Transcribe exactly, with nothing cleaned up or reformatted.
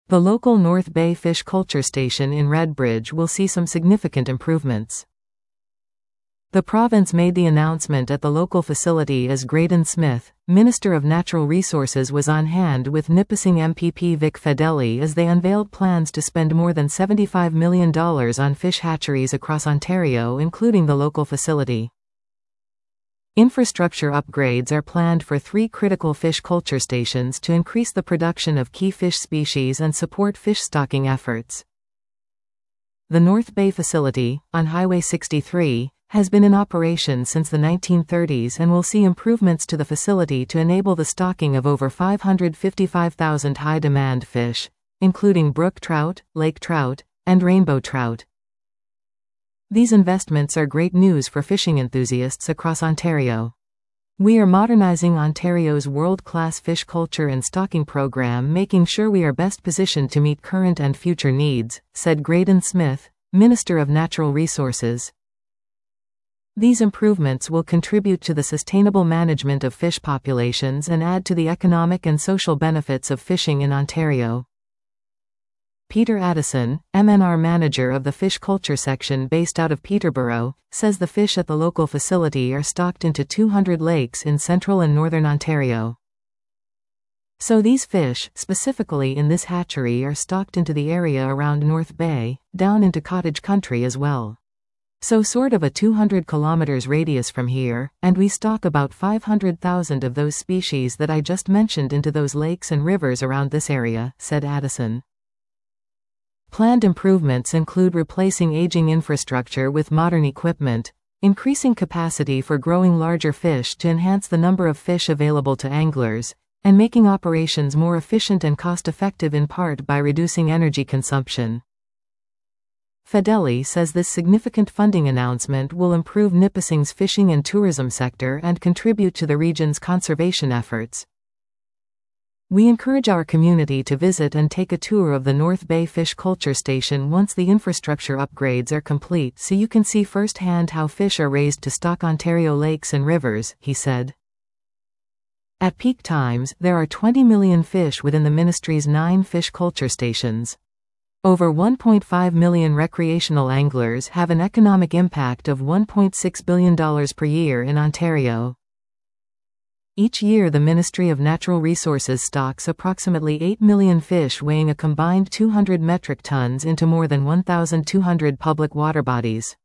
The local North Bay Fish Culture Station in Redbridge will see some significant improvements. The province made the announcement at the local facility as Graydon Smith, Minister of Natural Resources, was on hand with Nipissing M P P Vic Fedeli as they unveiled plans to spend more than seventy-five million dollars on fish hatcheries across Ontario, including the local facility. Infrastructure upgrades are planned for three critical fish culture stations to increase the production of key fish species and support fish stocking efforts. The North Bay facility, on Highway sixty-three, has been in operation since the nineteen thirties and will see improvements to the facility to enable the stocking of over five hundred fifty-five thousand high-demand fish, including brook trout, lake trout, and rainbow trout. These investments are great news for fishing enthusiasts across Ontario. We are modernizing Ontario's world-class fish culture and stocking program, making sure we are best positioned to meet current and future needs, said Graydon Smith, Minister of Natural Resources. These improvements will contribute to the sustainable management of fish populations and add to the economic and social benefits of fishing in Ontario. Peter Addison, M N R manager of the fish culture section based out of Peterborough, says the fish at the local facility are stocked into two hundred lakes in central and northern Ontario. So these fish, specifically in this hatchery, are stocked into the area around North Bay, down into cottage country as well. So sort of a two hundred kilometers radius from here, and we stock about five hundred thousand of those species that I just mentioned into those lakes and rivers around this area, said Addison. Planned improvements include replacing aging infrastructure with modern equipment, increasing capacity for growing larger fish to enhance the number of fish available to anglers, and making operations more efficient and cost-effective, in part by reducing energy consumption. Fedeli says this significant funding announcement will improve Nipissing's fishing and tourism sector and contribute to the region's conservation efforts. We encourage our community to visit and take a tour of the North Bay Fish Culture Station once the infrastructure upgrades are complete, so you can see firsthand how fish are raised to stock Ontario lakes and rivers, he said. At peak times, there are twenty million fish within the ministry's nine fish culture stations. Over one point five million recreational anglers have an economic impact of one point six billion dollars per year in Ontario. Each year the Ministry of Natural Resources stocks approximately eight million fish weighing a combined two hundred metric tons into more than one thousand two hundred public water bodies.